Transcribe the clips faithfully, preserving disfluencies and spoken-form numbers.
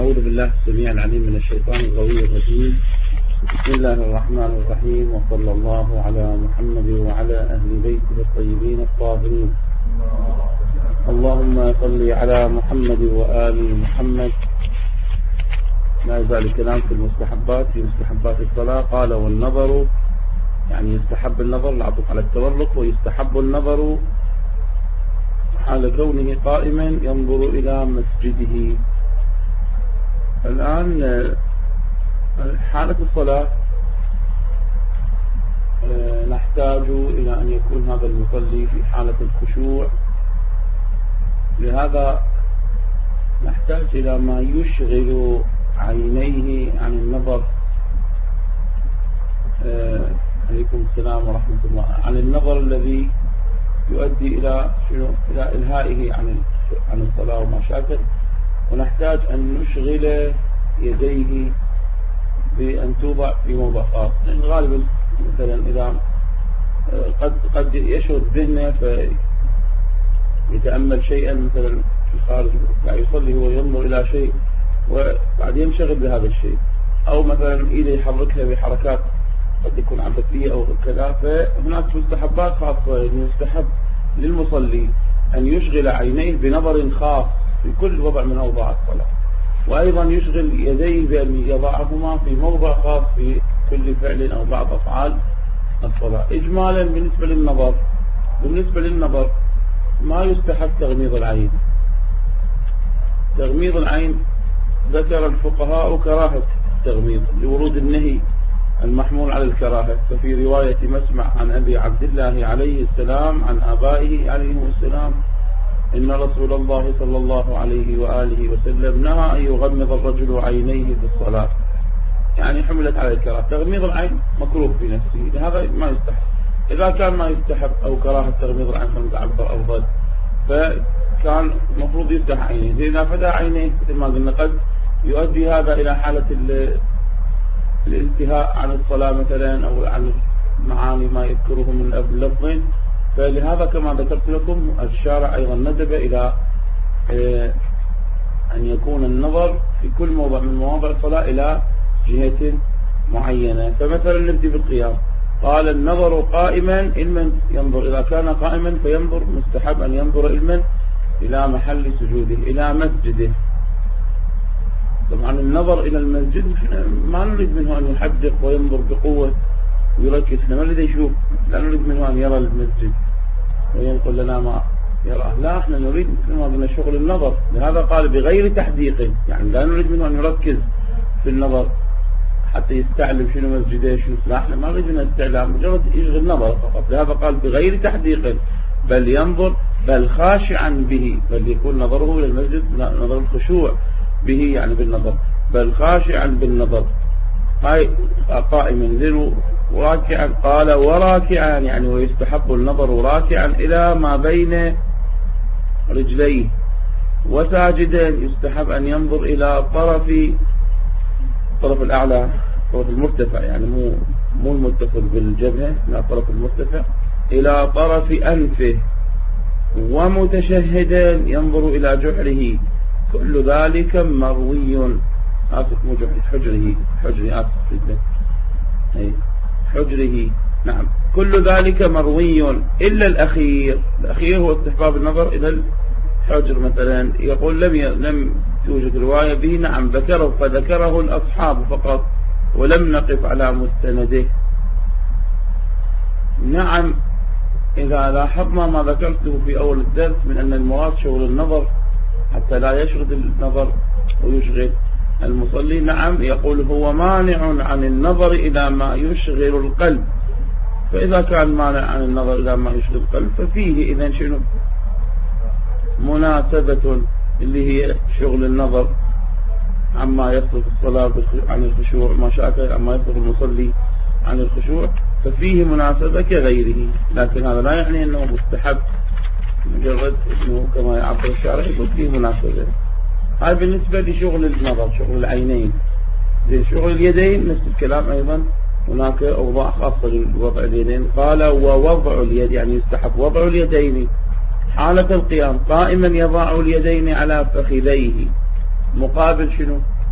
أعوذ بالله السميع العليم من الشيطان الغوي الرجيم. بسم الله الرحمن الرحيم، وصلى الله على محمد وعلى أهل بيته الطيبين الطاهرين. اللهم صل على محمد وآل محمد. ما يزال الكلام في المستحبات، في مستحبات الصلاة. قال والنظر، يعني يستحب النظر العطف على التورق، ويستحب النظر حال كونه قائما ينظر إلى مسجده. الآن حالة الصلاة نحتاج إلى أن يكون هذا المصلي في حالة الخشوع، لهذا نحتاج إلى ما يشغل عينيه عن النظر. عليكم السلام ورحمة الله. عن النظر الذي يؤدي إلى شنو؟ إلى إلهائه عن عن الصلاة وما شابه. ونحتاج أن نشغل يديه بأن توضع في موضع خاص، لأن غالبا مثلا إذا قد قد يشغل ذهنه فيتأمل شيئا مثلا في الخارج، يعني يصلي هو ينظر إلى شيء وبعد ينشغل بهذا الشيء، أو مثلا إيده يحركها بحركات قد يكون عبثية أو كذا. فهناك مستحبات خاصة، يستحب للمصلي أن يشغل عينيه بنظر خاص في كل وضع من أوضاع الصلاة، وأيضا يشغل يديه بأن يضعهما في موضع خاص في كل فعل أو بعض أفعال الصلاة. إجمالا بالنسبة للنظر، بالنسبة للنظر ما يستحب تغميض العين. تغميض العين ذكر الفقهاء كراهة التغميض لورود النهي المحمول على الكراهة. ففي رواية مسمع عن أبي عبد الله عليه السلام عن آبائه عليهم السلام إن رسول الله صلى الله عليه وآله وسلم نهى أن يغمض الرجل عينيه في الصلاة، يعني حملت على الكراهة. تغميض العين مكروه في نفسه، لهذا ما يستحب. إذا كان ما يستحب أو كراهة تغميض العين فنتعبر أفضل، فكان مفروض يفتح عينيه. إذا فتح عينيه مثل ما قلنا قد يؤدي هذا إلى حالة الانتهاء عن الصلاة مثلا، أو عن معاني ما يذكره من اللفظين. فلهذا كما ذكرت لكم الشارع أيضا ندب إلى أن يكون النظر في كل موضع من مواضع الصلاة إلى جهة معينة. فمثلا نبدأ بالقيام، قال النظر قائما المن ينظر، إذا كان قائما فينظر مستحب أن ينظر المن إلى محل سجوده إلى مسجده. طبعا النظر إلى المسجد ما نريد منه أن يحدق وينظر بقوة ويركز، احنا ما نريد يشوف، لا نريد منه أن يرى المسجد وينقل لنا ما يراه، لا احنا نريد مثل ما قلنا شغل النظر. لهذا قال بغير تحديق، يعني لا نريد منه أن يركز في النظر حتى يستعلم شنو مسجده شنو، لا احنا ما نريد منه استعلام، مجرد يشغل النظر فقط. لهذا قال بغير تحديق، بل ينظر بل خاشعا به، بل يكون نظره إلى المسجد نظر الخشوع به يعني بالنظر، بل خاشعا بالنظر. هاي قائما ذنو راكعا، قال وراكعا يعني ويستحب النظر راكعا إلى ما بين رجليه، وساجدا يستحب أن ينظر إلى طرف طرف الأعلى، طرف المرتفع، يعني مو مو المتصل بالجبهة، لا طرف المرتفع، إلى طرف أنفه، ومتشهدا ينظر إلى جحره. كل ذلك مروي، آسف مو جحره، حجره حجره آسف جدا أي حجره نعم. كل ذلك مروي إلا الأخير. الأخير هو استحباب النظر إلى الحجر مثلا. يقول لم ي... لم توجد رواية به، نعم ذكره فذكره الأصحاب فقط ولم نقف على مستنده. نعم إذا لاحظنا ما ذكرته في أول الدرس من أن المراد شغل النظر حتى لا يشغل النظر ويشغل المصلي، نعم يقول هو مانع عن النظر إلى ما يشغل القلب. فإذا كان مانع عن النظر إلى ما يشغل القلب ففيه إذن شنو مناسبة اللي هي شغل النظر عما يصرف الصلاة عن الخشوع، ما شاكل عما يصرف المصلي عن الخشوع، ففيه مناسبة كغيره. لكن هذا لا يعني أنه مستحب، مجرد أنه كما يعبر الشارع يقول فيه مناسبة. هاي بالنسبة لشغل النظر، شغل العينين. زي شغل اليدين نفس الكلام أيضا، هناك أوضاع خاصة لوضع اليدين. قال ووضع اليد يعني يستحب وضع اليدين حالة القيام قائما يضع اليدين على فخذيه، مقابل شنو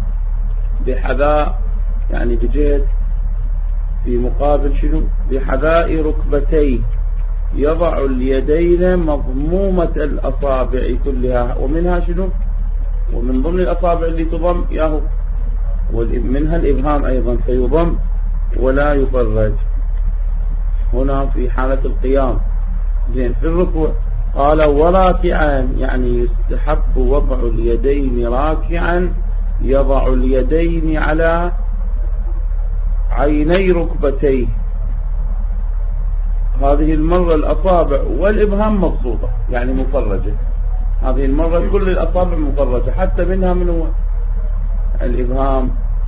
بحذاء يعني بجهة في مقابل شنو بحذاء ركبتيه، يضع اليدين مضمومة الأصابع كلها، ومنها شنو ومن ضمن الأصابع اللي تضم ياهو ومنها الإبهام أيضا فيضم ولا يفرج. هنا في حالة القيام. زين في الركوع قال وراكعا يعني يستحب وضع اليدين راكعا، يضع اليدين على عيني ركبتيه. هذه المرة الأصابع والإبهام مبسوطة يعني مفرجة، هذه المرة كل الأصابع مفرجة حتى منها من هو الإبهام.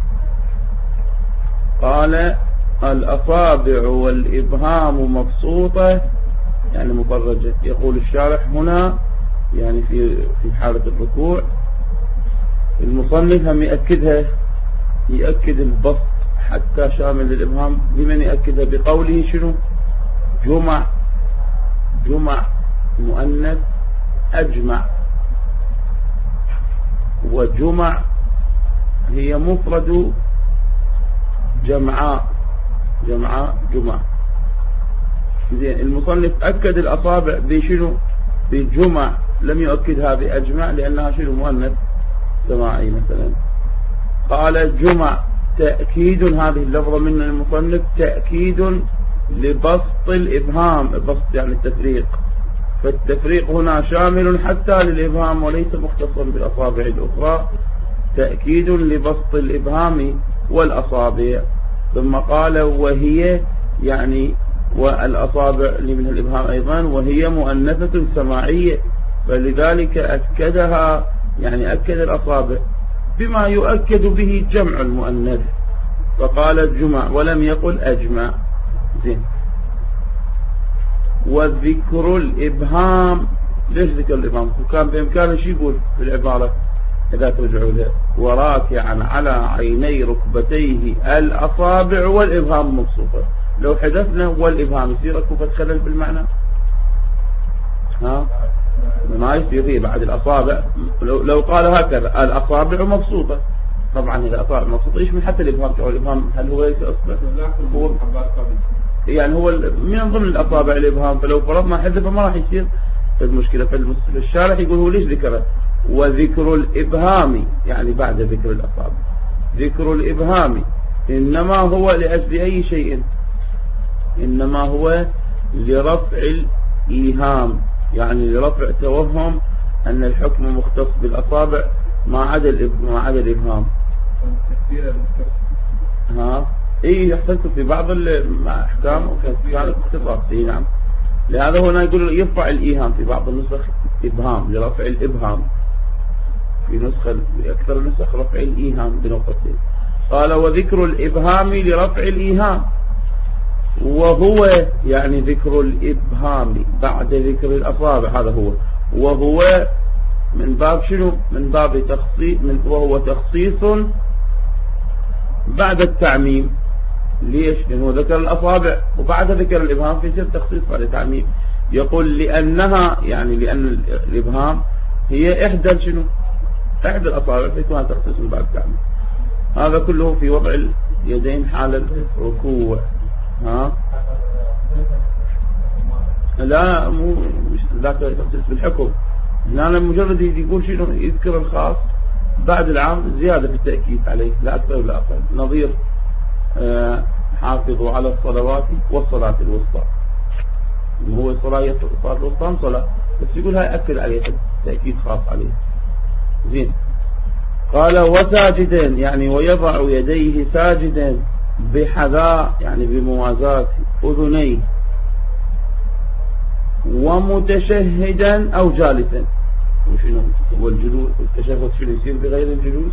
قال الأصابع والإبهام مبسوطة يعني مفرجة. يقول الشارح هنا يعني في في حالة الركوع المصنف هم يأكدها، يأكد البسط حتى شامل الإبهام. بمن يأكدها؟ بقوله شنو جمع، جمع مؤنث أجمع، وجمع هي مفرد جمعاء، جمعاء جمع. زين المصنف أكد الأصابع بشنو بجمع، لم يؤكدها بأجمع لأنها شنو مؤنث سماعي مثلا. قال جمع تأكيد، هذه اللفظة من المصنف تأكيد لبسط الإبهام، بسط يعني التفريق، فالتفريق هنا شامل حتى للإبهام وليس مختصا بالأصابع الأخرى، تأكيد لبسط الإبهام والأصابع. ثم قال وهي يعني والأصابع اللي منها الإبهام أيضا وهي مؤنثة سماعية، فلذلك أكدها يعني أكد الأصابع بما يؤكد به جمع المؤنث، فقال الجمع ولم يقل أجمع. زين وذكر الإبهام، ليش ذكر الإبهام؟ كان بإمكانه شي يقول في العبارة إذا ترجعوا له وراكعا على عيني ركبتيه الأصابع والإبهام مبسوطة، لو حذفنا والإبهام يصير اكو فتخلل بالمعنى؟ ها ما يصير. هي بعد الأصابع لو, لو قال هكذا الأصابع مبسوطة، طبعا إذا الأصابع مبسوطة يشمل حتى الإبهام. الإبهام هل هو ليس أصلا هو يعني هو من ضمن الأصابع الإبهام، فلو فرضنا حذفه ما راح يصير المشكلة. فالشارح يقول هو ليش ذكره وذكر الإبهام يعني بعد ذكر الأصابع. ذكر الإبهام إنما هو لأجل أي شيء؟ إنما هو لرفع الإيهام، يعني لرفع توهم أن الحكم مختص بالأصابع ما عدا ما عدا الإبهام. ها إيه يحتاج في بعض الأحكام كانت اختصاص. إيه نعم. لهذا هنا يقول يرفع الإيهام في بعض النسخ إبهام لرفع الإبهام، في نسخة أكثر النسخ رفع الإيهام بنقطتين. قال وذكر الإبهام لرفع الإيهام، وهو يعني ذكر الإبهام بعد ذكر الأصابع، هذا هو. وهو من باب شنو؟ من باب تخصيص، من وهو تخصيص بعد التعميم. ليش؟ لأنه ذكر الأصابع وبعد ذكر الإبهام في سر تخصيص بعد التعميم. يقول لأنها يعني لأن الإبهام هي إحدى شنو؟ إحدى الأصابع فيكون تخصيص بعد التعميم. هذا كله في وضع اليدين حال الركوع. ها لا مو مش ذاك تخصيص بالحكم، لأن مجرد يقول شنو يذكر الخاص بعد العام زيادة في التأكيد عليه لا أكثر ولا أقل. نظير آه حافظوا على الصلوات والصلاة الوسطى، هو الصلاة الصلاة الوسطى صلاة، بس يقول هاي أكد عليه تأكيد خاص عليه. زين قال وساجدا يعني ويضع يديه ساجدا بحذاء يعني بموازاة أذنيه، ومتشهدا أو جالسا. وشنو والجلوس التشهد شنو يصير بغير الجلوس؟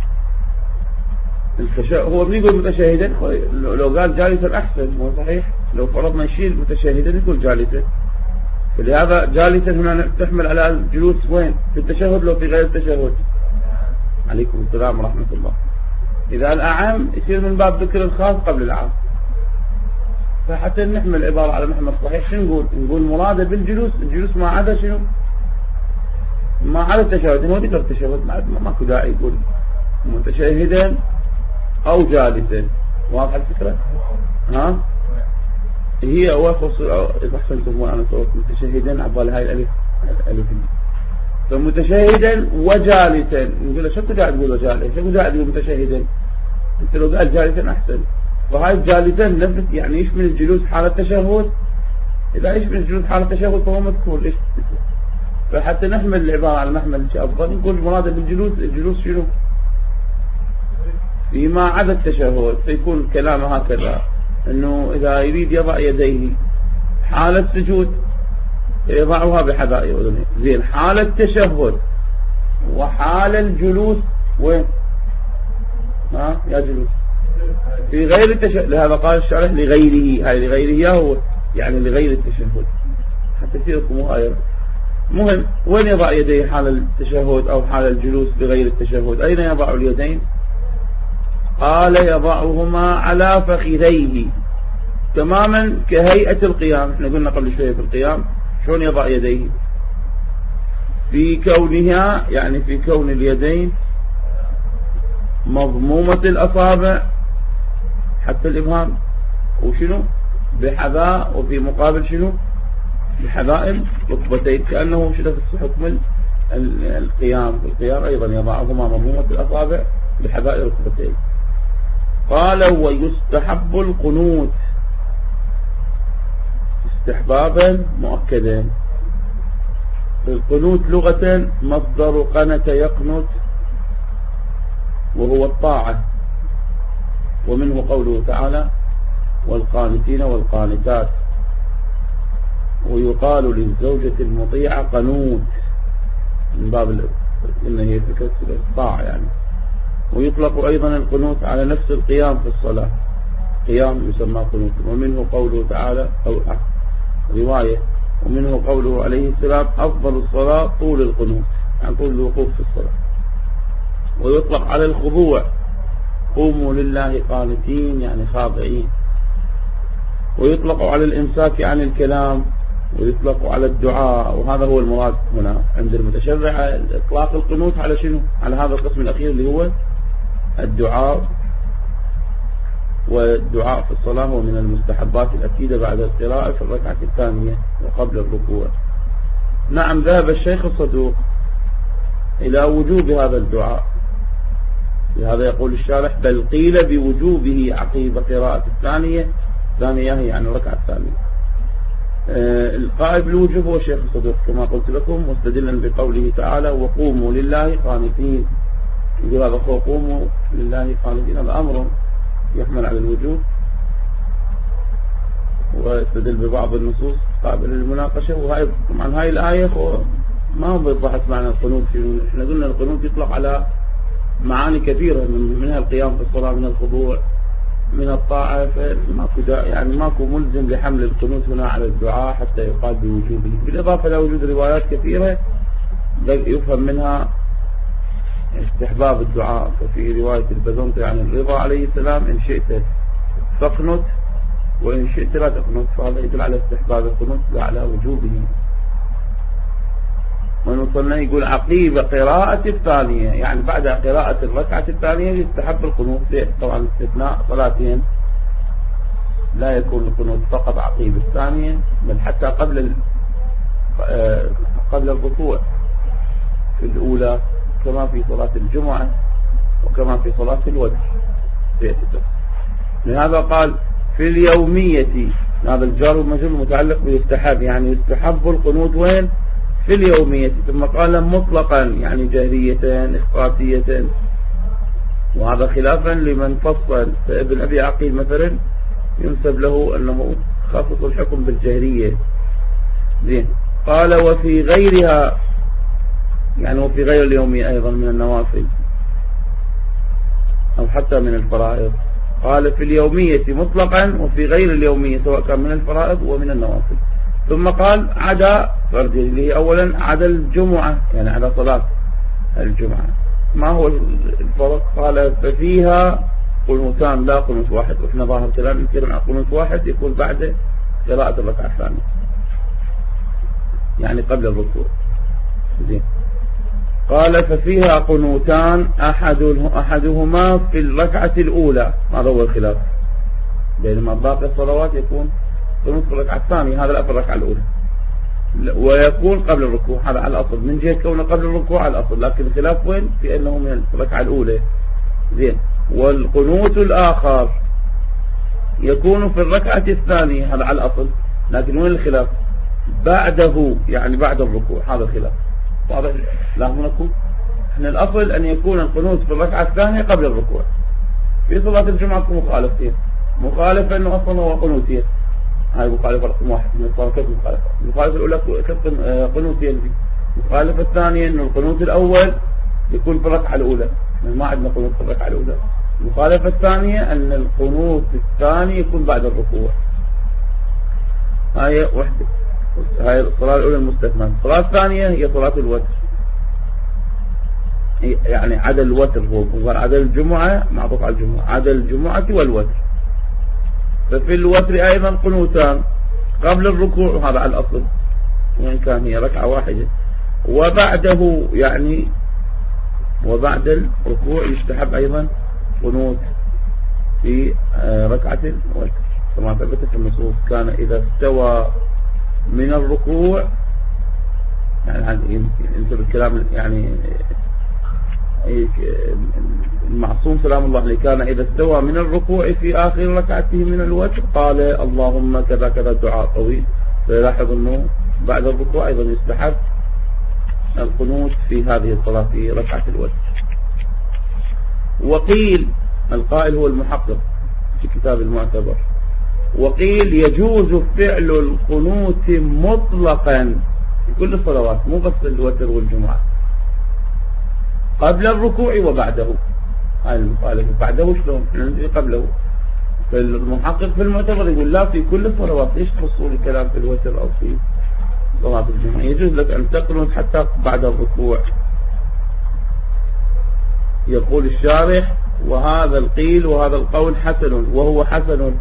التشهد هو بيقول متشهدا، لو قال جالسا أحسن، مو صحيح؟ لو فرضنا يشيل متشهدا يقول جالسا، فلهذا جالسا هنا تحمل على الجلوس وين؟ في التشهد لو في غير التشهد. عليكم السلام ورحمة الله. إذا الأعم يصير من باب ذكر الخاص قبل العام، فحتى نحمل العبارة على محمد صحيح شنو نقول؟ نقول مرادة بالجلوس الجلوس ما عدا شنو؟ ما عدا التشهد. هو ذكر التشهد ما ماكو داعي يقول متشهدا أو جالسا. واضح الفكرة؟ ها هي وخص إذا أحسنتم وأنا صوت متشهدا عبال هاي الألف الألف فمتشهدا وجالسا. نقول له شو قاعد تقول وجالسا؟ شو قاعد تقول متشهدا؟ أنت لو قال جالسا أحسن. وهاي جالسا نفس يعني يشمل الجلوس حال التشهد. إذا يشمل الجلوس حال التشهد فهو مذكور. إيش؟ فحتى نحمل العبارة على محمل شيء أفضل نقول مراد بالجلوس الجلوس شنو؟ فيما عدا التشهد. فيكون كلامه هكذا أنه إذا يريد يضع يديه حال السجود يضعها بحذائر أذنيه. زين حال التشهد وحال الجلوس وين؟ ها يا جلوس في غير التشهد. لهذا قال الشارح لغيره. هاي لغيره هو يعني لغير التشهد حتى تصيركم آية. مهم وين يضع يديه حال التشهد أو حال الجلوس بغير التشهد؟ أين يضع اليدين؟ قال يضعهما على فخذيه تماما كهيئة القيام. احنا قلنا قبل شوية في القيام شلون يضع يديه في كونها يعني في كون اليدين مضمومة الأصابع حتى الإبهام وشنو بحذاء وفي مقابل شنو بحذاء ركبتين كأنه شنو في حكم القيام. القيام أيضا يضعهما مضمومة الأصابع بحذاء ركبتين. قال ويستحب القنوت استحبابا مؤكدا. القنوت لغة مصدر قنت يقنت وهو الطاعة. ومنه قوله تعالى والقانتين والقانتات. ويقال للزوجة المطيعة قنوت من باب إن هي فكرة الطاعة يعني. ويطلق أيضا القنوت على نفس القيام في الصلاة. قيام يسمى قنوت. ومنه قوله تعالى أو رواية ومنه قوله عليه السلام أفضل الصلاة طول القنوت يعني طول الوقوف في الصلاة. ويطلق على الخضوع قوموا لله قانتين يعني خاضعين. ويطلق على الإمساك عن الكلام. ويطلق على الدعاء. وهذا هو المراد هنا عند المتشرع إطلاق القنوت على شنو على هذا القسم الأخير اللي هو الدعاء. والدعاء في الصلاة هو من المستحبات الأكيدة بعد القراءة في الركعة الثانية وقبل الركوع. نعم ذهب الشيخ الصدوق إلى وجوب هذا الدعاء. لهذا يقول الشارح بل قيل بوجوبه عقيب قراءة الثانية. الثانية هي يعني الركعة الثانية. آه القائل بالوجوب هو الشيخ الصدوق كما قلت لكم مستدلا بقوله تعالى وقوموا لله قانتين. يقول هذا قوموا لله قانتين هذا أمر يحمل على الوجوب. واستدل ببعض النصوص قابل للمناقشة. وهاي طبعا هاي الآية ما هو بيضحك معنى القنوت. احنا قلنا القنوت يطلق على معاني كثيرة منها القيام في الصلاة من الخضوع من الطاعة. فماكو يعني ماكو ملزم لحمل القنوت هنا على الدعاء حتى يقال بوجوبه. بالإضافة إلى وجود روايات كثيرة يفهم منها استحباب الدعاء. ففي رواية البزنطي عن الرضا عليه السلام إن شئت فاقنت وإن شئت لا تقنت. فهذا يدل على استحباب القنوت لا على وجوبه. ونصلنا يقول عقيب قراءة الثانية يعني بعد قراءة الركعة الثانية يستحب القنوت. طبعا استثناء صلاتين لا يكون القنوت فقط عقيب الثانية بل حتى قبل قبل الركوع في الأولى كما في صلاة الجمعة وكما في صلاة الوتر. لهذا قال في اليومية. هذا الجار والمجرور متعلق بيستحب يعني يستحب القنوت وين في اليومية. ثم قال مطلقا يعني جهرية إخفاقية. وهذا خلافا لمن فصل. فابن أبي عقيل مثلا ينسب له أنه خاصة الحكم بالجهرية. زين قال وفي غيرها يعني وفي غير اليومية أيضا من النوافل أو حتى من الفرائض. قال في اليومية مطلقا وفي غير اليومية سواء كان من الفرائض ومن النوافل. ثم قال عدا فرد اللي هي أولا عدا الجمعة يعني على صلاة الجمعة. ما هو الفرق؟ قال ففيها قنوتان لا قنوت واحد. وإحنا ظاهر كلام يمكن أن قنوت واحد يكون بعد قراءة الركعة الثانية يعني قبل الركوع. زين قال ففيها قنوتان أحد أحدهما في الركعة الأولى، هذا هو الخلاف، بينما باقي الصلوات يكون قنوت في الركعة الثانية، هذا لا في الركعة الأولى، ويكون قبل الركوع، هذا على الأصل من جهة كونه قبل الركوع على الأصل، لكن الخلاف وين؟ في أنه من الركعة الأولى. زين. والقنوت الآخر يكون في الركعة الثانية، هذا على الأصل، لكن وين الخلاف؟ بعده، يعني بعد الركوع، هذا الخلاف. واضح؟ لا هناكم احنا الأصل أن يكون القنوت في الركعة الثانية قبل الركوع. في صلاة الجمعة مخالفتين، مخالفة أنه أصلا هو قنوتين، هاي مخالفة رقم واحد من الصلاة. كيف مخالفة؟ المخالفة الأولى قنوتين، المخالفة الثانية أنه القنوت الأول يكون في الركعة الأولى، ما عندنا قنوت في الركعة الأولى. المخالفة الثانية أن القنوت الثاني يكون بعد الركوع. هاي وحدة، هاي الصلاة الأولى المستثنى. الصلاة الثانية هي صلاة الوتر، يعني عدد الوتر، هو عدد الجمعة معطوف على الجمعة، عدد الجمعة والوتر. ففي الوتر أيضا قنوتان قبل الركوع، وهذا على الأصل وإن كان هي ركعة واحدة، وبعده يعني وبعد الركوع يستحب أيضا قنوت في ركعة الوتر كما ثبت في النصوص. كان إذا استوى من الركوع، يعني ينسب الكلام يعني المعصوم سلام الله عليه، كان إذا استوى من الركوع في آخر ركعته من الوتر قال اللهم كذا كذا، دعاء طويل. فيلاحظ أنه بعد الركوع أيضا يستحب القنوت في هذه الصلاة في ركعة الوتر. وقيل، القائل هو المحقق في كتاب المعتبر، وقيل يجوز فعل القنوت مطلقا في كل الصلوات، مو بس الوتر والجمعة، قبل الركوع وبعده. هاي المخالفة بعده شلون؟ قبله. فالمحقق في المعتبر يقول لا، في كل الصلوات. ليش تخصوا الكلام في الوتر أو في صلاة الجمعة؟ يجوز لك أن تقنط حتى بعد الركوع. يقول الشارح وهذا القيل وهذا القول حسن، وهو حسن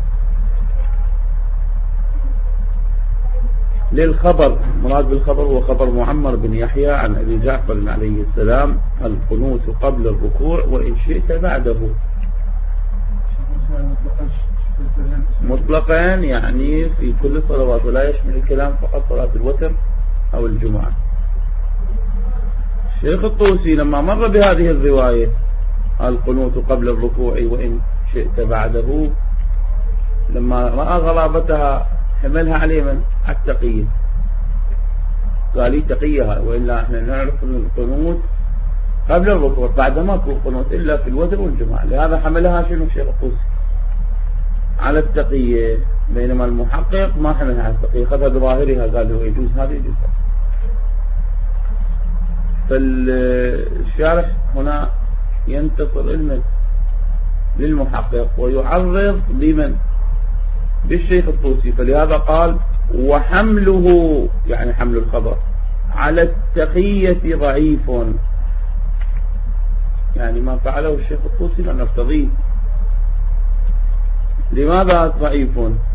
للخبر. مراد بالخبر هو خبر معمر بن يحيى عن أبي جعفر عليه السلام، القنوت قبل الركوع وإن شئت بعده. مطلقا يعني في كل الصلوات، ولا يشمل الكلام فقط صلاة الوتر أو الجمعة. الشيخ الطوسي لما مر بهذه الرواية القنوت قبل الركوع وإن شئت بعده، لما رأى غرابتها حملها عليه من التقية، قال لي تقيها، وإلا احنا نعرف أن القنوت قبل الركوع، بعد ما يكون قنوت إلا في الوتر والجمعة. لهذا حملها شنو الشيخ الطوسي على التقية، بينما المحقق ما حملها على التقية، خذها بظاهرها، قال له يجوز هذا يجوز. فالشارح هنا ينتصر المن للمحقق ويعرض بمن؟ بالشيخ الطوسي. فلهذا قال وحمله، يعني حمل الخبر على التقية ضعيف، يعني ما فعله الشيخ الطوسي لا نفتضيه. لماذا ضعيف؟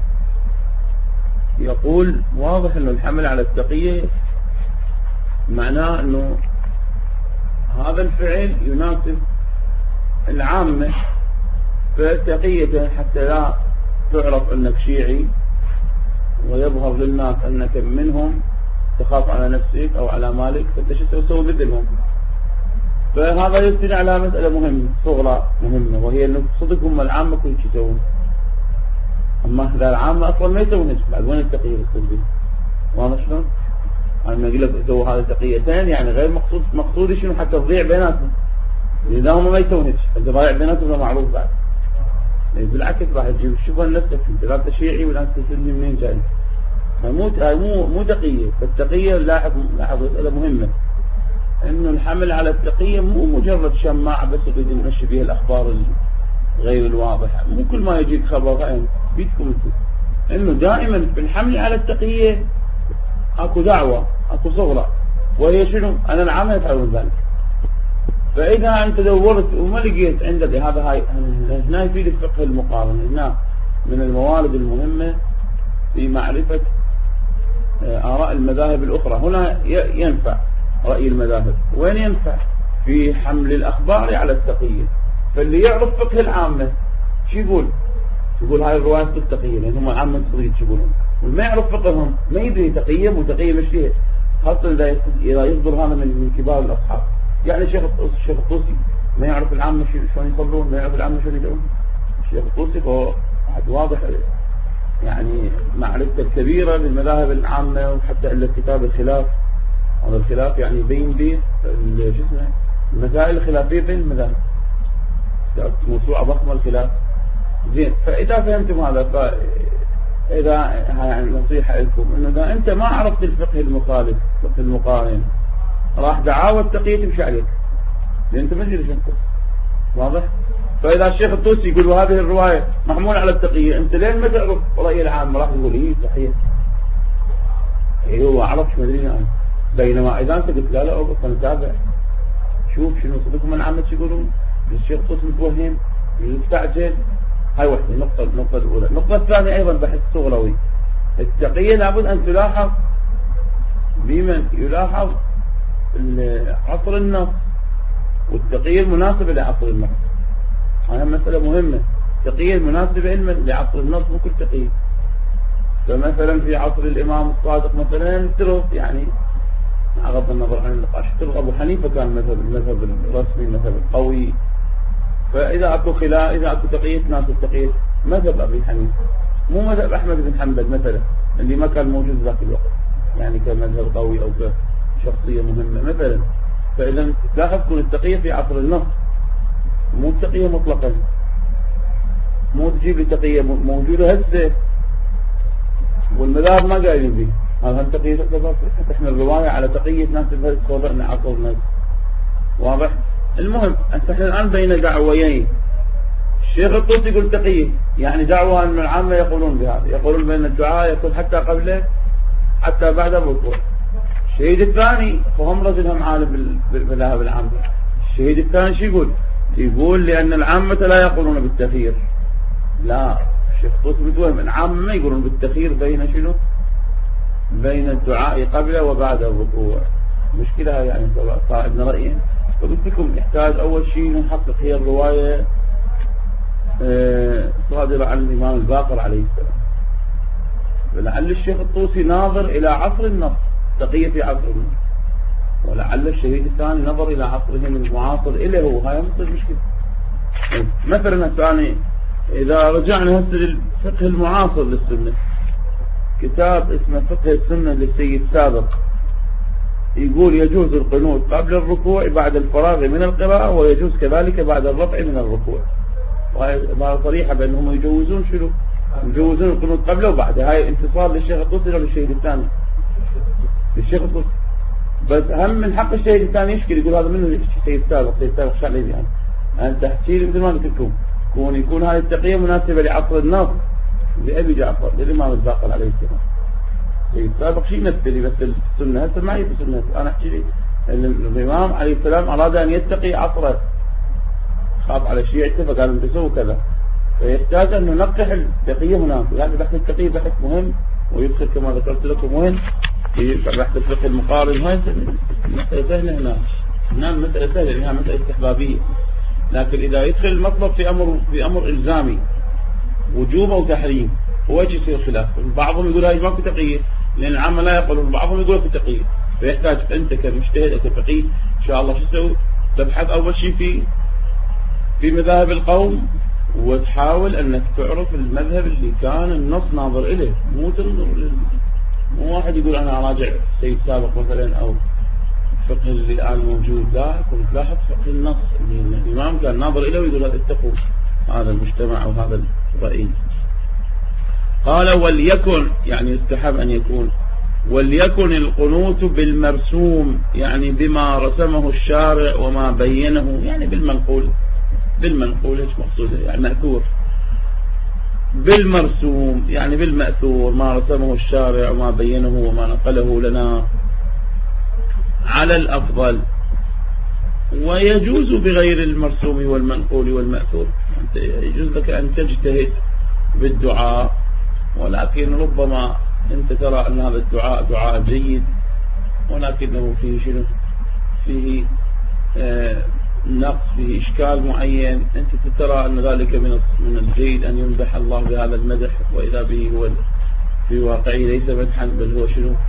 يقول واضح أنه الحمل على التقية معناه أنه هذا الفعل يناسب العامة، فالتقية حتى لا تعرف أنك شيعي ويظهر للناس أنك منهم، تخاف على نفسك أو على مالك، فأنت شو تسوي ضدهم. فهذا يستدل على مسألة مهمة صغرى مهمة، وهي أنه صدق هم العامة كل شيء يسوون، أما إذا العامة أصلا ما يسوون نفس بعد، وين التقية بالصدق؟ واضح شلون؟ أنا أقول لك سووا هذا تقيتين، يعني غير مقصود، مقصودي شنو؟ حتى تضيع بيناتهم، إذا هم ما يسوون نفس، أنت ضايع بيناتهم ده معروف بعد. بالعكس راح تجيب شوف نفسك انت، لا انت شيعي ولا انت سني، منين جاي؟ مو مو مو تقية. فالتقية لاحظ لاحظ مسألة مهمة، انه الحمل على التقية مو مجرد شماعة بس يريد نمشي بها الاخبار غير الواضحة. مو كل ما يجيك خبر عين بيدكم انتم، انه دائما في الحمل على التقية اكو دعوة، اكو صغرى، وهي شنو؟ انا العامة يفعلون ذلك. فإذا أنت دورت وما لقيت عندك هذا، هاي هنا يفيد الفقه المقارن، هنا من الموارد المهمة في معرفة آراء المذاهب الأخرى. هنا ينفع رأي المذاهب. وين ينفع؟ في حمل الأخبار على التقية. فاللي يعرف فقه العامة شو يقول؟ يقول هاي الرواية التقية، لأن هم عامة صغير يقولون، والما يعرف فقههم ما يدري تقية وتقية مش فيها، خاصة إذا يصدر هذا من كبار الأصحاب. يعني الشيخ الشيخ الطوسي ما يعرف العامة شلون يصلون، ما يعرف العامة شلون يدعون. الشيخ الطوسي فهو واضح يعني معرفة كبيرة بالمذاهب العامة، وحتى إلا كتاب الخلاف. هذا الخلاف يعني بين بين المسائل الخلافية بين المذاهب، موسوعة ضخمة الخلاف. زين، فإذا فهمتم هذا، فإذا يعني نصيحة لكم إنه إذا أنت ما عرفت الفقه المخالف، الفقه المقارن، راح دعاوى التقية تمشي عليك، لأن أنت ما تدري شو أنت. واضح؟ فإذا الشيخ الطوسي يقول هذه الرواية محمول على التقية، أنت لين ما تعرف رأي العام راح تقول إيه صحيح، إيه هو عرف شو مدري أنا. بينما إذا أنت قلت لا لا أوقف نتابع، شوف شنو صدقهم العامة يقولون، الشيخ الطوسي متوهم يستعجل. هاي وحدة، النقطة النقطة الأولى. النقطة الثانية أيضا بحث صغروي. التقية لابد أن تلاحظ بمن يلاحظ عصر النص، والتقية المناسبة لعصر النص. هذه مسألة مهمة. التقية المناسبة علما لعصر النص مو كل تقية. فمثلا في عصر الإمام الصادق مثلا ترغب، يعني غض النظر عن النقاش، ترغب أبو حنيفة كان مذهب المذهب الرسمي، المذهب القوي. فإذا أكو خلاف، إذا أكو تقية تناسب تقية مذهب أبي حنيفة، مو مذهب أحمد بن حنبل مثلا اللي ما كان موجود ذاك الوقت، يعني كمذهب قوي أو كشخصية مهمة مثلا. فإذا لاحظ تكون التقية في عصر النص، مو التقية مطلقا، مو تجيب لي تقية موجودة هسه والمذاهب ما قايلين به، هذا التقية احنا الرواية على تقية ناس بهذا وضعنا عصر النص. واضح؟ المهم احنا الآن بين دعويين. الشيخ الطوسي يقول تقية، يعني دعوة أن العامة يقولون بهذا، يقولون بأن الدعاء يكون حتى قبله حتى بعد الركوع. الشهيد الثاني فهم رجلهم عالم بالمذاهب العامة. الشهيد الثاني شو يقول؟ يقول لأن العامة لا يقولون بالتخيير. لا، الشيخ الطوسي متوهم العامة ما يقولون بالتخيير بين شنو؟ بين الدعاء قبله وبعد الركوع. مشكلة يعني صاحبنا رأيين. فقلت لكم يحتاج أول شيء نحقق هي الرواية صادرة عن الإمام الباقر عليه السلام. ولعل الشيخ الطوسي ناظر إلى عصر النص، تقية في عصر النص، ولعل الشهيد الثاني نظر إلى عصرهم المعاصر إليه هو. هاي مصير مشكلة. مثلا الثاني إذا رجعنا هسه للفقه المعاصر للسنة، كتاب اسمه فقه السنة للسيد سابق، يقول يجوز القنوت قبل الركوع بعد الفراغ من القراءة، ويجوز كذلك بعد الرفع من الركوع. وهي صريحة بأنهم يجوزون شنو؟ يجوزون القنوت قبله وبعده. هاي انتصار للشيخ الطوسي ولا للشهيد الثاني؟ للشيخ الطوسي. بس هم من حق الشهيد الثاني يشكل، يقول هذا منه الشهيد السابق، الشهيد السابق شعلي يعني أن تحكي لي مثل ما قلت لكم، كون يكون هذه التقية مناسبة لعصر النص لأبي جعفر للإمام الباقر عليه السلام. السابق شيء مثلي بس السنة هسه ما هي في السنة. أنا أحكي لي أن الإمام عليه السلام أراد أن يتقي عصره، خاف على شيعته فقال لهم تسووا كذا، فيحتاج أن ننقح التقية هناك. يعني بحث التقية بحث مهم، ويدخل كما ذكرت لكم وين في بحث الفقه المقارن. هاي مسألة سهلة هنا، هنا مسألة سهلة لأنها مسألة استحبابية. لكن إذا يدخل المطلب في أمر في أمر إلزامي وجوب أو تحريم، هو يصير خلاف. بعضهم يقول هاي ما في تقية لأن العامة لا يقولون، بعضهم يقول في تقية. فيحتاج أنت كمجتهد كفقيه إن شاء الله شو تسوي؟ تبحث أول شيء في في مذاهب القوم، وتحاول أنك تعرف المذهب اللي كان النص ناظر إليه. مو تنظر مو واحد يقول أنا أراجع سيد سابق مثلا أو فقه اللي الآن موجود، لا، كنت تلاحظ فقه النص اللي الإمام كان ناظر إليه ويقول هذا اتقوا هذا المجتمع أو هذا الرئيس. قال وليكن، يعني يستحب أن يكون، وليكن القنوت بالمرسوم، يعني بما رسمه الشارع وما بينه، يعني بالمنقول. بالمنقول ايش مقصوده؟ يعني مأثور. بالمرسوم يعني بالمأثور، ما رسمه الشارع وما بينه وما نقله لنا على الأفضل. ويجوز بغير المرسوم والمنقول والمأثور، يجوز لك أن تجتهد بالدعاء، ولكن ربما أنت ترى أن هذا الدعاء دعاء جيد ولكنه فيه شنو فيه آه نقص، فيه إشكال معين، أنت ترى أن ذلك من من الجيد أن يمدح الله بهذا المدح، وإذا به هو في واقعه ليس مدحا بل هو شنو،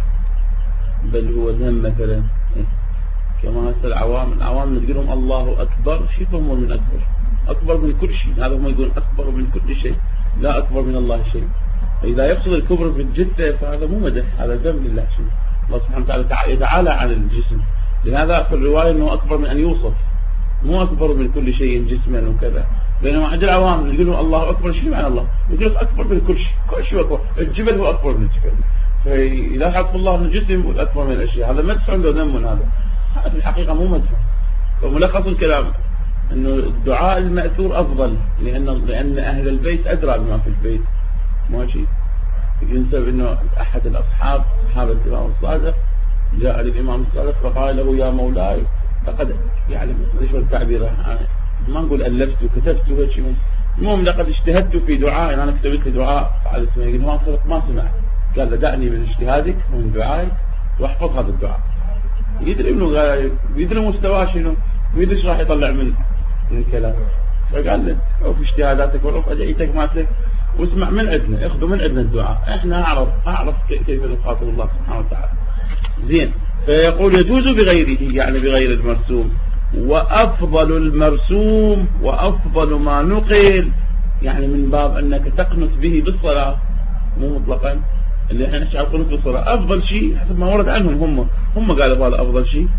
بل هو ذم مثلا. كما هسه العوام العوام نقول لهم الله أكبر، شيء فهموا من أكبر، أكبر من كل شيء، هذا هم يقولون أكبر من كل شيء، لا أكبر من الله شيء. فإذا يقصد الكبر في الجثة فهذا مو مدح، هذا ذم لله. شنو الله سبحانه وتعالى يتعالى عن الجسم، لهذا في الرواية أنه أكبر من أن يوصف، مو أكبر من كل شيء جسما وكذا. بينما عند العوام يقولون الله أكبر، شيء معنى الله؟ يقول أكبر من كل شيء، كل شيء أكبر، الجبل هو أكبر من الجبل. فإذا حط الله من الجسم يقول أكبر من الأشياء، هذا مدح عنده ذم. هذا هذا في الحقيقة مو مدح. فملخص الكلام أنه الدعاء المأثور أفضل، لأن لأن أهل البيت أدرى بما في البيت. ماشي. ينسب أنه أحد الأصحاب صحابة الإمام الصادق جاء للإمام الصادق فقال له يا مولاي لقد يعني ايش التعبير، ما نقول ألفت وكتبت وهيك، المهم لقد اجتهدت في دعاء، أنا كتبت لي دعاء على اسمه. يقول الإمام الصادق ما سمع، قال له دعني من اجتهادك ومن دعائك واحفظ هذا الدعاء. يدري انه يدري مستواه شنو، ويدري ايش راح يطلع من من الكلام. فقال له شوف اجتهاداتك ورفع ادعيتك مالتك واسمع من عندنا، اخذوا من عندنا الدعاء، احنا اعرف اعرف كيف نخاطب الله سبحانه وتعالى. زين. فيقول يجوز بغيره، يعني بغير المرسوم. وافضل المرسوم وافضل ما نقل، يعني من باب انك تقنت به بالصلاه، مو مطلقا اللي احنا نشعر قنوت بالصلاه، افضل شيء حسب ما ورد عنهم، هم هم قالوا هذا افضل شيء.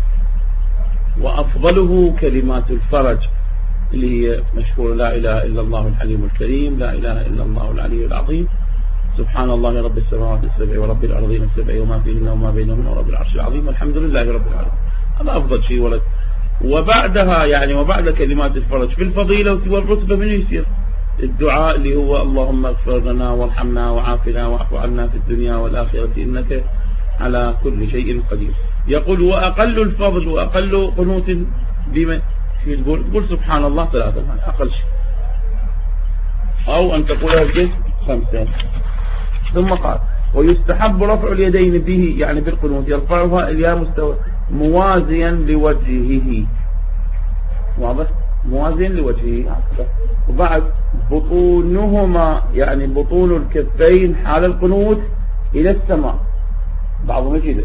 وافضله كلمات الفرج اللي هي مشهور لا اله الا الله الحليم الكريم، لا اله الا الله العلي العظيم، سبحان الله رب السماوات السبع ورب الارضين السبع وما فيهن وما بينهن ورب العرش العظيم والحمد لله رب العالمين. هذا افضل شيء ورد. وبعدها يعني وبعد كلمات الفرج في الفضيله والرتبه من يصير الدعاء اللي هو اللهم اغفر لنا وارحمنا وعافنا واعف عنا في الدنيا والآخرة إنك على كل شيء قدير. يقول وأقل الفضل وأقل قنوت بما يقول قل سبحان الله ثلاثة، أقل شيء، أو أن تقولها الجسم خمسة. ثم قال ويستحب رفع اليدين به، يعني بالقنوت يرفعها إلى مستوى موازيا لوجهه، واضح، موازين لوجهه. وبعد بطونهما، يعني بطون الكفين حال القنوت إلى السماء، بعضهم يجي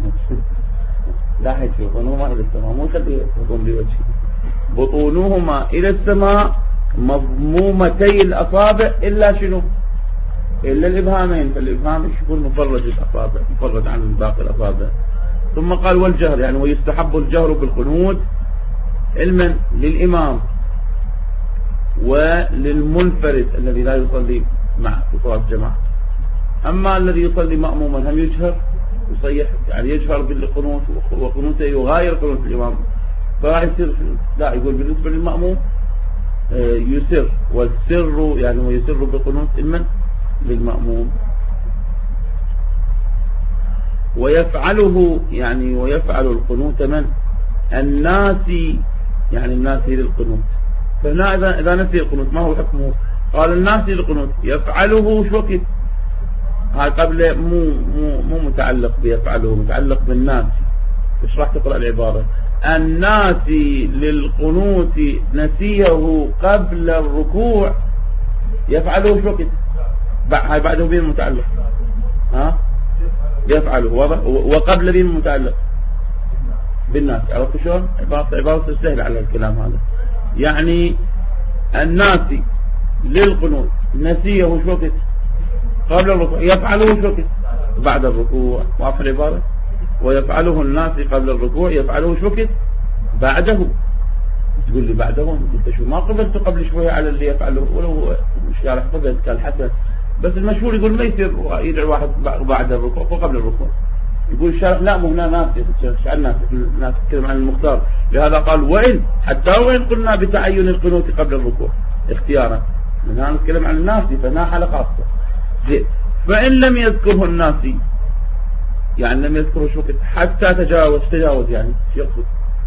لا حيث بطونهما إلى السماء، مو خلي بطون لوجهه، بطونهما إلى السماء مضمومتي الأصابع إلا شنو، إلا الإبهامين، فالإبهام يكون مفرج الأصابع، مفرج عن باقي الأصابع. ثم قال والجهر، يعني ويستحب الجهر بالقنوت علما للإمام وللمنفرد الذي لا يصلي مع صلاة جماعة. أما الذي يصلي مأموما هم يجهر يصيح، يعني يجهر بالقنوت، وقنوته يغاير قنوت الإمام، فراح يصير لا، يقول بالنسبة للمأموم يسر، والسر يعني ويسر بالقنوت علما للمأموم. ويفعله يعني ويفعل القنوت من الناسي، يعني الناسي للقنوت. فهنا إذا إذا نسي القنوت ما هو حكمه؟ قال الناسي للقنوت يفعله شو وقت؟ هاي قبل مو مو مو متعلق بيفعله، متعلق بالناسي. ايش راح تقرأ العبارة؟ الناسي للقنوت نسيه قبل الركوع يفعله شو وقت؟ هاي بعده بين متعلق، ها يفعله واضح. وقبل بين متعلق بالناس، عرفت شلون؟ عبارة عبارة تستهل على الكلام هذا. يعني الناسي للقنوت نسيه وش وقت؟ قبل الركوع، يفعله وش وقت؟ بعد الركوع. واضح العبارة؟ ويفعله الناسي قبل الركوع يفعله وش وقت؟ بعده. تقول لي بعده؟ انت شو ما قبلت قبل شوية على اللي يفعله، ولو الشارع قبلت كالحسن، بس المشهور يقول ما يصير يدعي واحد بعد الركوع وقبل الركوع. يقول الشارع لا، مو هنا ناس الناس الناس تتكلم عن المختار، لهذا قال وإن حتى وإن قلنا بتعين القنوت قبل الركوع اختيارا، من هنا نتكلم عن الناس، فهنا حالة خاصة. فإن لم يذكره الناس، يعني لم يذكره شو وقت حتى تجاوز تجاوز يعني يقصد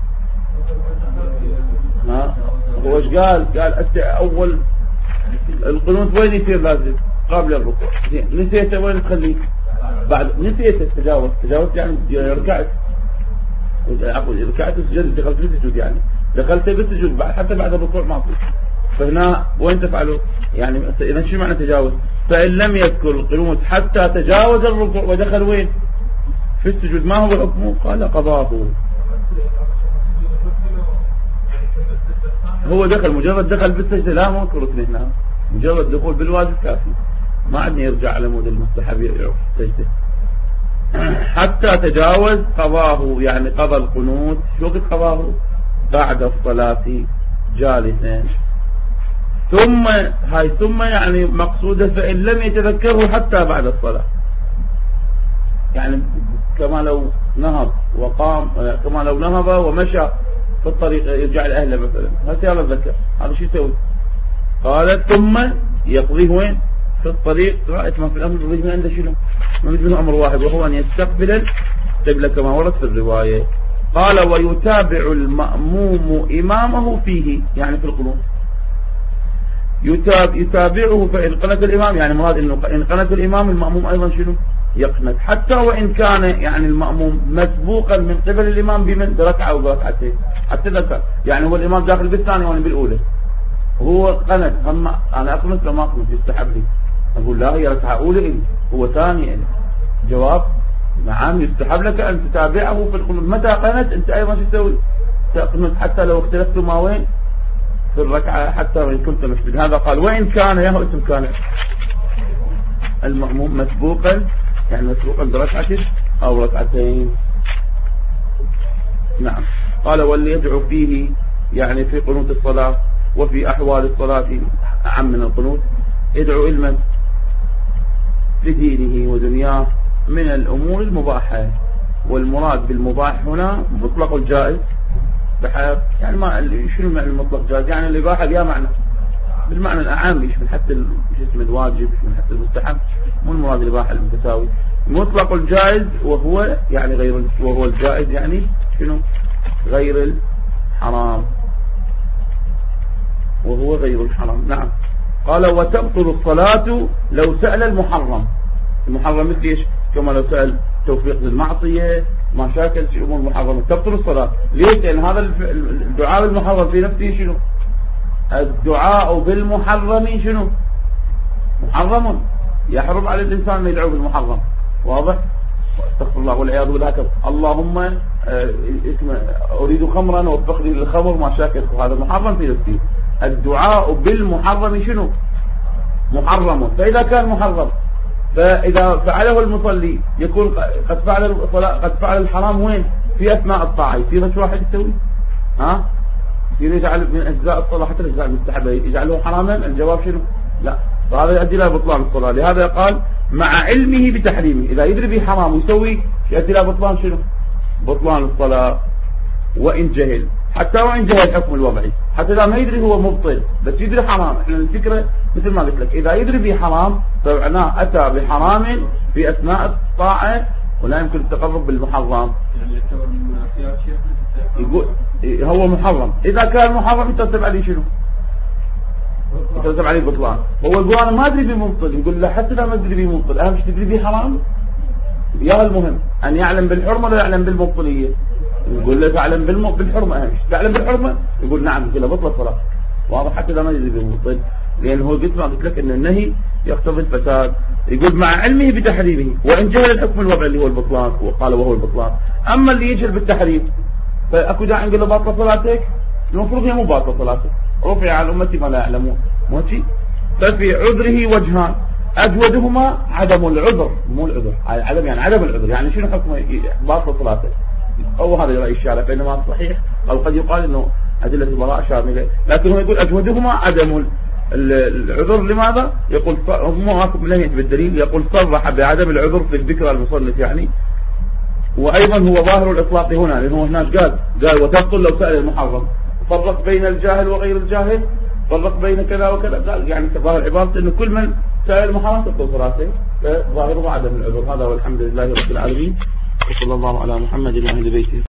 ها هو ايش قال؟ قال أول القنوت وين يصير؟ لازم قبل الركوع. نسيته وين تخليه؟ بعد نسيته تجاوز تجاوز يعني ركعت ركعت السجود دخلت في السجود، يعني دخلت بالسجود حتى بعد الركوع ما في. فهنا وين تفعلوا؟ يعني إذا شو معنى تجاوز؟ فإن لم يذكر القنوت حتى تجاوز الركوع ودخل وين؟ في السجود، ما هو حكمه؟ قال قضاه. هو دخل، مجرد دخل بالسجدة، لا مو ركن هنا، مجرد دخول بالواجب كافي، ما عندنا يرجع على مود المستحب يعرف السجدة. حتى تجاوز قضاه، يعني قضى القنوت. شو وقت قضاه؟ بعد الصلاة جالسا. ثم هاي ثم يعني مقصودة فإن لم يتذكره حتى بعد الصلاة، يعني كما لو نهض وقام، كما لو نهض ومشى في الطريق يرجع لأهله مثلا، هسه يلا تذكر هذا شو يسوي؟ قالت ثم يقضيه وين؟ في الطريق. رأيت ما في الأمر الرجل عنده شنو؟ ما منه أمر واحد، وهو أن يستقبل القبلة كما ورد في الرواية. قال ويتابع المأموم إمامه فيه، يعني في القنوت يتاب يتابعه. فإن قنت الإمام، يعني مراد إنه إن قنت الإمام المأموم أيضا شنو؟ يقنت، حتى وإن كان يعني المأموم مسبوقا من قبل الإمام بمن؟ بركعة أو بركعتين، حتى ذكر يعني هو الإمام داخل بالثانية وأنا بالأولى، هو قنت، هم أنا أقنت لما أقنت يستحب لي، أقول لا هي ركعة أولى إلي، هو ثاني إلي. جواب نعم، يستحب لك أن تتابعه في القنوت. متى قنت أنت أيضا شو تسوي؟ تقنت حتى لو اختلفتما وين؟ في الركعة، حتى وإن كنت مشدد. هذا قال وإن كان، ياهو اسم كان المأموم مسبوقا، يعني مسبوقا بركعة أو ركعتين. نعم. قال واللي يدعو فيه، يعني في قنوت الصلاة وفي أحوال الصلاة عم من القنوت، يدعو علما لدينه ودنياه من الأمور المباحة. والمراد بالمباح هنا مطلق الجائز، بحيث يعني ما شنو معنى المطلق جائز؟ يعني الإباحة لها معنى بالمعنى الأعام، يشمل حتى الجسم الواجب، يشمل حتى المستحب، مو المراد الإباحة المتساوي. مطلق الجائز وهو يعني غير، وهو الجائز يعني شنو؟ غير الحرام، وهو غير الحرام. نعم. قال وتبطل الصلاة لو سأل المحرم. المحرم مثل ايش؟ كما لو سأل توفيق للمعصية، ما شاكل في أمور محرمة تبطل الصلاة. ليش؟ لأن هذا الدعاء بالمحرم في نفسه شنو؟ الدعاء بالمحرم شنو؟ محرم، يحرم على الإنسان أن يدعو بالمحرم. واضح؟ استغفر الله والعياذ بالله. اللهم اسم أريد خمرا ووفقني للخمر، ما شاكل، هذا محرم في نفسه. الدعاء بالمحرم شنو؟ محرم. فإذا كان محرم، فإذا فعله المصلي يكون قد فعل الصلاة، قد فعل الحرام وين؟ في أثناء الطاعة. يصير شو واحد يسوي؟ ها؟ يصير يجعل من أجزاء الصلاة حتى الأجزاء المستحبة يجعله حراما؟ الجواب شنو؟ لا. فهذا يؤدي إلى بطلان الصلاة. لهذا قال مع علمه بتحريمه، إذا يدري به حرام ويسوي يؤدي إلى بطلان شنو؟ بطلان الصلاة. وإن جهل، حتى وإن جهل الحكم الوضعي، حتى إذا ما يدري هو مبطل بس يدري حرام. احنا الفكرة مثل ما قلت لك، إذا يدري به حرام فمعناه أتى بحرام في أثناء الطاعة ولا يمكن التقرب بالمحرم. يقول هو محرم، إذا كان محرم يترتب عليه شنو؟ يترتب عليه بطلان. هو يقول أنا ما أدري به مبطل، يقول لا حتى إذا ما أدري به مبطل، أهم شيء تدري به حرام. يا المهم أن يعلم بالحرمة ولا يعلم بالمبطلية؟ يقول له تعلم بالحرمة أهم شيء. تعلم بالحرمة؟ يقول نعم، يقول له بطل الصلاة. واضح؟ حتى إذا ما يدري به مبطل، لأن هو قلت ما قلت لك أن النهي يقتضي الفساد. يقول مع علمه بتحريمه وإن جهل الحكم الوضعي اللي هو البطلان، وقال وهو البطلان. أما اللي يجهل بالتحريم فأكو داعي نقول له باطل صلاتك؟ المفروض هي مو باطل صلاتك، رفع عن أمتي ما لا يعلمون. ماشي؟ ففي عذره وجهان، أجودهما عدم العذر، مو العذر، عدم يعني عدم العذر، يعني شنو حكم باطل صلاتك؟ أو هذا رأي الشارع، بينما الصحيح أو قد يقال إنه أدلة البراءة شاملة، لكن هو يقول أجودهما عدم العذر. لماذا؟ يقول مو هاكم لم يأتي بالدليل، يقول صرح بعدم العذر في الذكر المصنف يعني. وأيضا هو ظاهر الإطلاق هنا، لأنه هناك قال قال وتبطل لو سأل المحرم، فرق بين الجاهل وغير الجاهل، فرق بين كذا وكذا. قال يعني ظاهر عبارة إنه كل من سأل المحرم تبطل صلاته، فظاهره عدم العذر. هذا والحمد لله رب العالمين، وصلى الله على محمد وعلى آله بيته.